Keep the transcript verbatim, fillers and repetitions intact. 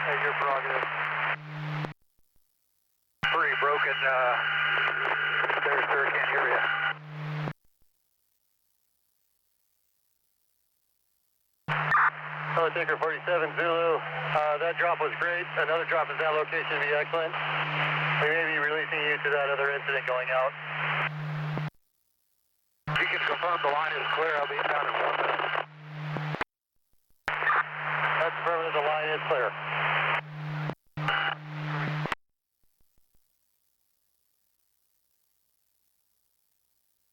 Hey, your prerogative. Three broken, uh, there, sir, can't hear you. Hello, Tinker forty-seven Zulu. Uh, that drop was great. Another drop at that location would be excellent. We may be releasing you to that other incident going out. If you can confirm the line is clear, I'll be down in one minute. That's affirmative, the line is clear.